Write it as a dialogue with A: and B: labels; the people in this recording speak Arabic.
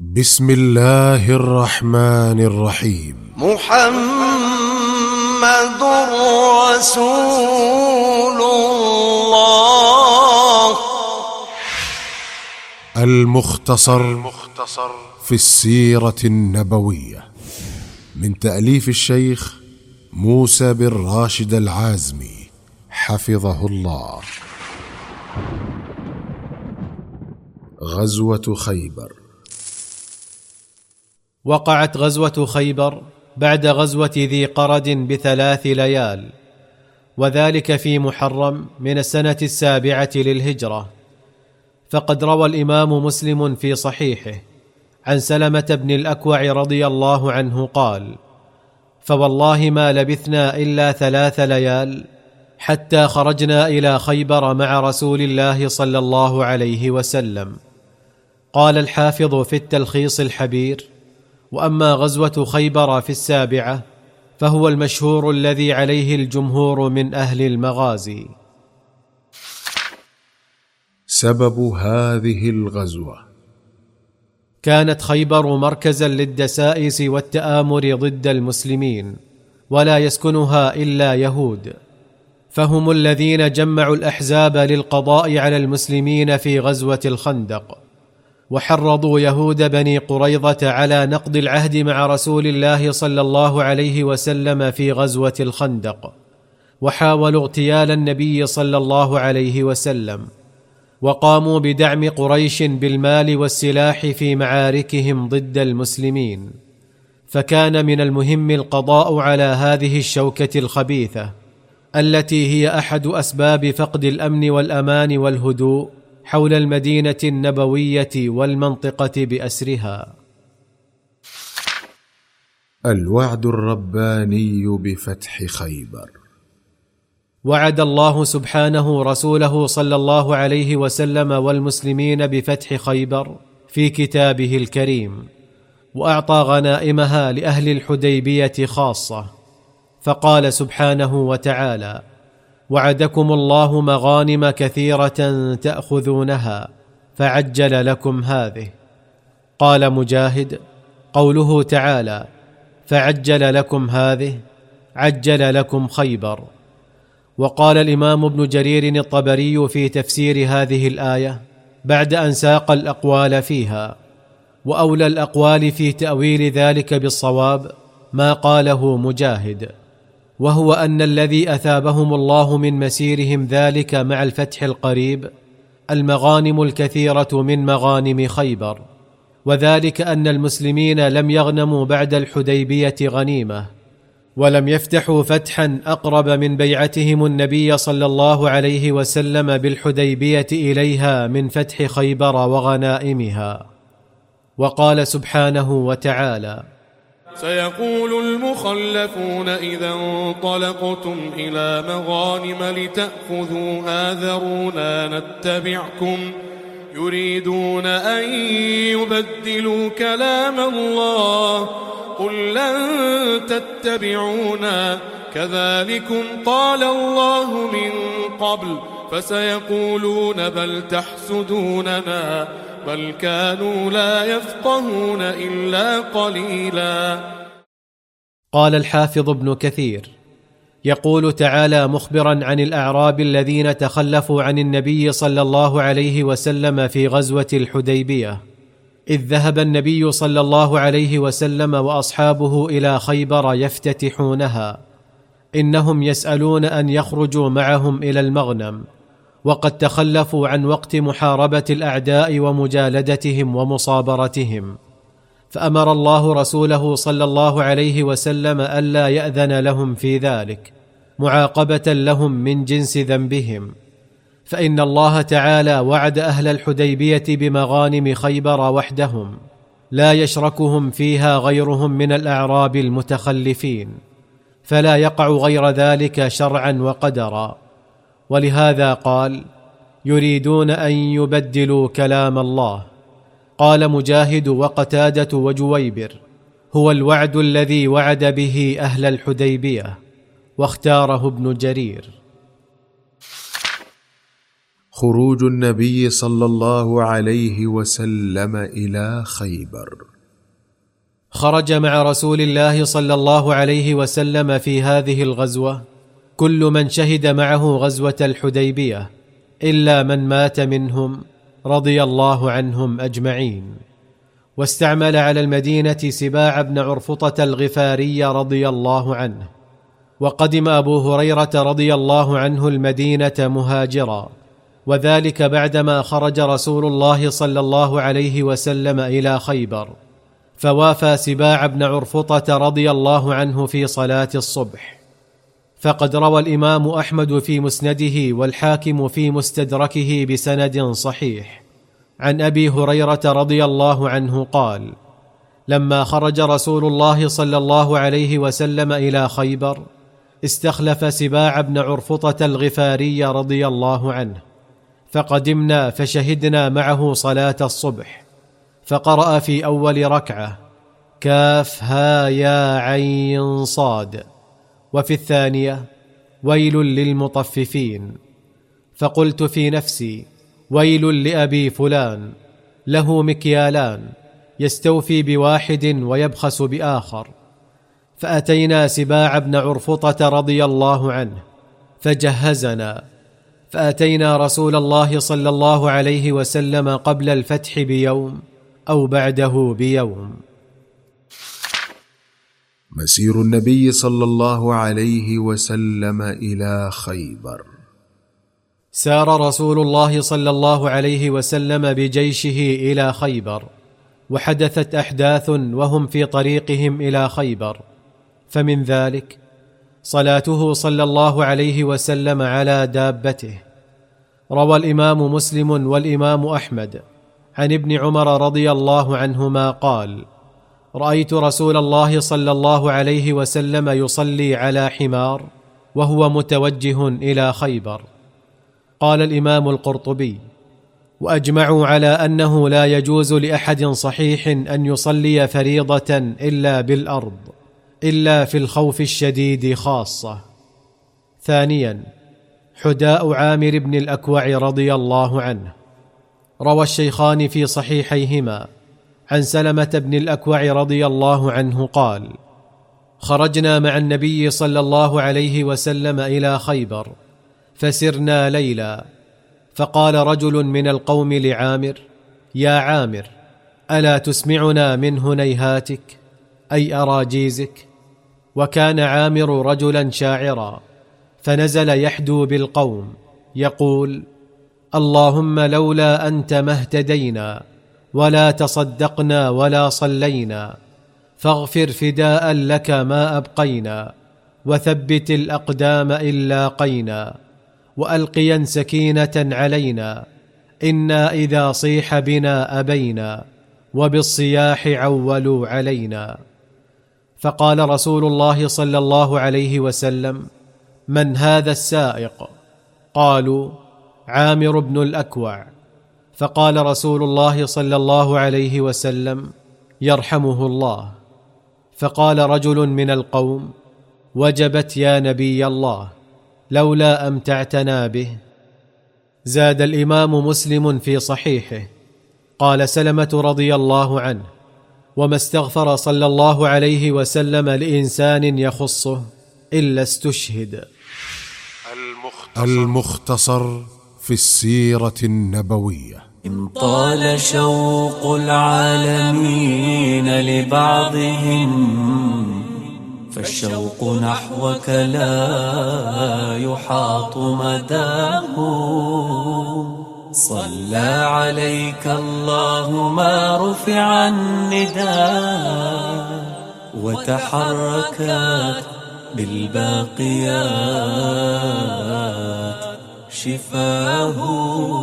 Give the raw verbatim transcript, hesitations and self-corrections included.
A: بسم الله الرحمن الرحيم.
B: محمد رسول الله.
A: المختصر في السيرة النبوية من تأليف الشيخ موسى بن راشد العازمي حفظه الله. غزوة خيبر.
C: وقعت غزوة خيبر بعد غزوة ذي قرد بثلاث ليال، وذلك في محرم من السنة السابعة للهجرة. فقد روى الإمام مسلم في صحيحه عن سلمة بن الأكوع رضي الله عنه قال: فوالله ما لبثنا إلا ثلاث ليال حتى خرجنا إلى خيبر مع رسول الله صلى الله عليه وسلم. قال الحافظ في التلخيص الحبير: وأما غزوة خيبر في السابعة فهو المشهور الذي عليه الجمهور من أهل المغازي.
A: سبب هذه الغزوة:
C: كانت خيبر مركزا للدسائس والتآمر ضد المسلمين، ولا يسكنها إلا يهود، فهم الذين جمعوا الأحزاب للقضاء على المسلمين في غزوة الخندق، وحرضوا يهود بني قريظة على نقض العهد مع رسول الله صلى الله عليه وسلم في غزوة الخندق، وحاولوا اغتيال النبي صلى الله عليه وسلم، وقاموا بدعم قريش بالمال والسلاح في معاركهم ضد المسلمين. فكان من المهم القضاء على هذه الشوكة الخبيثة التي هي أحد أسباب فقد الأمن والأمان والهدوء حول المدينة النبوية والمنطقة بأسرها.
A: الوعد الرباني بفتح خيبر.
C: وعد الله سبحانه رسوله صلى الله عليه وسلم والمسلمين بفتح خيبر في كتابه الكريم، وأعطى غنائمها لأهل الحديبية خاصة، فقال سبحانه وتعالى: وعدكم الله مغانم كثيرة تأخذونها فعجل لكم هذه. قال مجاهد: قوله تعالى فعجل لكم هذه عجل لكم خيبر. وقال الإمام ابن جرير الطبري في تفسير هذه الآية بعد أن ساق الأقوال فيها: وأولى الأقوال في تأويل ذلك بالصواب ما قاله مجاهد، وهو أن الذي أثابهم الله من مسيرهم ذلك مع الفتح القريب المغانم الكثيرة من مغانم خيبر، وذلك أن المسلمين لم يغنموا بعد الحديبية غنيمة، ولم يفتحوا فتحا أقرب من بيعتهم النبي صلى الله عليه وسلم بالحديبية إليها من فتح خيبر وغنائمها. وقال سبحانه وتعالى:
D: سيقول المخلفون إذا انطلقتم إلى مغانم لتأخذوها ذرونا نتبعكم يريدون أن يبدلوا كلام الله قل لن تتبعونا كذلكم قال الله من قبل فسيقولون بل تحسدوننا بل كانوا لا يفقهون إلا قليلا.
C: قال الحافظ ابن كثير: يقول تعالى مخبرا عن الأعراب الذين تخلفوا عن النبي صلى الله عليه وسلم في غزوة الحديبية، إذ ذهب النبي صلى الله عليه وسلم وأصحابه إلى خيبر يفتتحونها، إنهم يسألون أن يخرجوا معهم إلى المغنم، وقد تخلفوا عن وقت محاربة الأعداء ومجالدتهم ومصابرتهم، فأمر الله رسوله صلى الله عليه وسلم ألا يأذن لهم في ذلك معاقبة لهم من جنس ذنبهم، فإن الله تعالى وعد أهل الحديبية بمغانم خيبر وحدهم لا يشركهم فيها غيرهم من الأعراب المتخلفين، فلا يقع غير ذلك شرعا وقدرا. ولهذا قال: يريدون أن يبدلوا كلام الله. قال مجاهد وقتادة وجويبر: هو الوعد الذي وعد به أهل الحديبية، واختاره ابن جرير.
A: خروج النبي صلى الله عليه وسلم إلى خيبر.
C: خرج مع رسول الله صلى الله عليه وسلم في هذه الغزوة كل من شهد معه غزوة الحديبية إلا من مات منهم رضي الله عنهم أجمعين. واستعمل على المدينة سباع بن عرفطة الغفاري رضي الله عنه. وقدم أبو هريرة رضي الله عنه المدينة مهاجرا، وذلك بعدما خرج رسول الله صلى الله عليه وسلم إلى خيبر، فوافى سباع بن عرفطة رضي الله عنه في صلاة الصبح. فقد روى الإمام أحمد في مسنده والحاكم في مستدركه بسند صحيح عن أبي هريرة رضي الله عنه قال: لما خرج رسول الله صلى الله عليه وسلم إلى خيبر استخلف سباع بن عرفطة الغفاري رضي الله عنه، فقدمنا فشهدنا معه صلاة الصبح، فقرأ في أول ركعة كاف ها يا عين صاد، وفي الثانية ويل للمطففين. فقلت في نفسي: ويل لأبي فلان، له مكيالان يستوفي بواحد ويبخس بآخر. فأتينا سباع بن عرفطة رضي الله عنه فجهزنا، فأتينا رسول الله صلى الله عليه وسلم قبل الفتح بيوم أو بعده بيوم.
A: مسير النبي صلى الله عليه وسلم إلى خيبر.
C: سار رسول الله صلى الله عليه وسلم بجيشه إلى خيبر، وحدثت أحداث وهم في طريقهم إلى خيبر، فمن ذلك صلاته صلى الله عليه وسلم على دابته. روى الإمام مسلم والإمام أحمد عن ابن عمر رضي الله عنهما قال: رأيت رسول الله صلى الله عليه وسلم يصلي على حمار وهو متوجه إلى خيبر. قال الإمام القرطبي: وأجمعوا على أنه لا يجوز لأحد صحيح أن يصلي فريضة إلا بالأرض، إلا في الخوف الشديد خاصة. ثانيا، حداء عامر بن الأكوع رضي الله عنه. روى الشيخان في صحيحيهما عن سلمة بن الأكوع رضي الله عنه قال: خرجنا مع النبي صلى الله عليه وسلم إلى خيبر، فسرنا ليلا، فقال رجل من القوم لعامر: يا عامر، ألا تسمعنا من هنيهاتك أي أراجيزك؟ وكان عامر رجلا شاعرا، فنزل يحدو بالقوم يقول: اللهم لولا أنت ما اهتدينا ولا تصدقنا ولا صلينا، فاغفر فداء لك ما أبقينا، وثبت الأقدام إن لاقينا، وألقيا سكينة علينا، إنا إذا صيح بنا أبينا، وبالصياح عولوا علينا. فقال رسول الله صلى الله عليه وسلم: من هذا السائق؟ قالوا: عامر بن الأكوع. فقال رسول الله صلى الله عليه وسلم: يرحمه الله. فقال رجل من القوم: وجبت يا نبي الله، لولا أمتعتنا به. زاد الإمام مسلم في صحيحه قال سلمة رضي الله عنه: وما استغفر صلى الله عليه وسلم لإنسان يخصه إلا استشهد.
A: المختصر في السيرة النبوية.
B: إن طال شوق العالمين لبعضهم، فالشوق نحوك لا يحاط مداه. صلى عليك الله ما رفع النداء، وتحركت بالباقيات شفاه.